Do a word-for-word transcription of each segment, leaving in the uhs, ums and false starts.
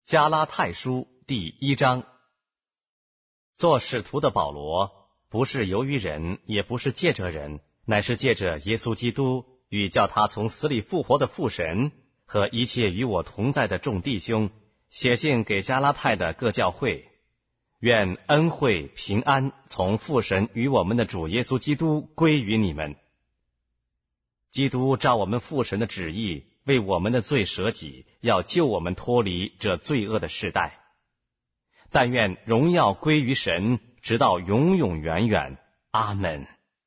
加拉太书第一章。做使徒的保罗，不是由于人，也不是借着人，乃是借着耶稣基督与叫他从死里复活的父神和一切与我同在的众弟兄，写信给加拉太的各教会。愿恩惠平安从父神与我们的主耶稣基督归于你们。基督照我们父神的旨意，为我们的罪舍己，要救我们脱离这罪恶的世代。但愿荣耀归于神，直到永永远远。阿们。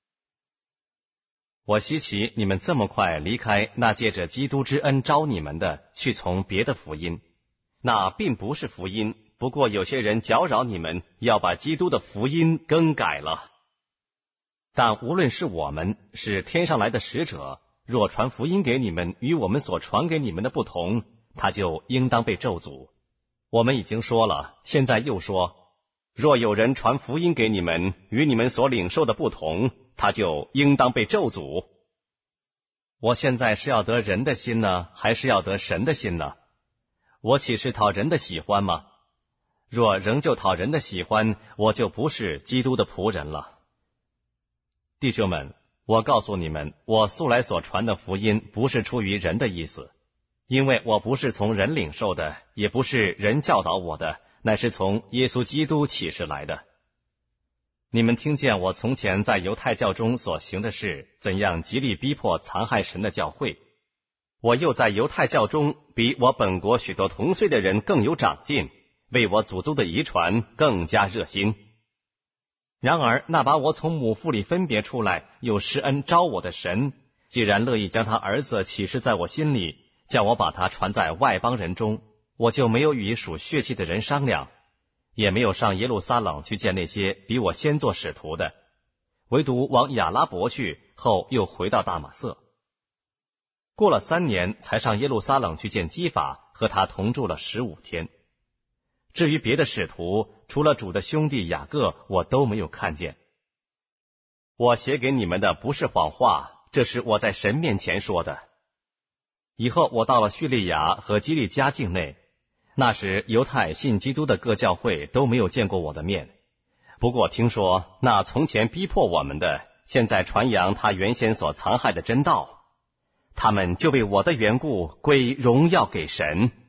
我稀奇你们这么快离开那借着基督之恩招你们的，去从别的福音。那并不是福音，不过有些人搅扰你们，要把基督的福音更改了。但无论是我们，是天上来的使者，若传福音给你们与我们所传给你们的不同，他就应当被咒诅。我们已经说了，现在又说，若有人传福音给你们与你们所领受的不同，他就应当被咒诅。我现在是要得人的心呢，还是要得神的心呢？我岂是讨人的喜欢吗？若仍旧讨人的喜欢，我就不是基督的仆人了。弟兄们，我告诉你们，我素来所传的福音不是出于人的意思，因为我不是从人领受的，也不是人教导我的，乃是从耶稣基督启示来的。你们听见我从前在犹太教中所行的事，怎样极力逼迫残害神的教会。我又在犹太教中比我本国许多同岁的人更有长进，为我祖宗的遗传更加热心。然而那把我从母腹里分别出来，又施恩招我的神，既然乐意将他儿子启示在我心里，叫我把他传在外邦人中，我就没有与属血气的人商量，也没有上耶路撒冷去见那些比我先做使徒的，唯独往亚拉伯去，后又回到大马色。过了三年，才上耶路撒冷去见基法，和他同住了十五天。至于别的使徒，除了主的兄弟雅各，我都没有看见。我写给你们的不是谎话，这是我在神面前说的。以后我到了叙利亚和基利家境内，那时犹太信基督的各教会都没有见过我的面。不过听说那从前逼迫我们的，现在传扬他原先所残害的真道，他们就为我的缘故归荣耀给神。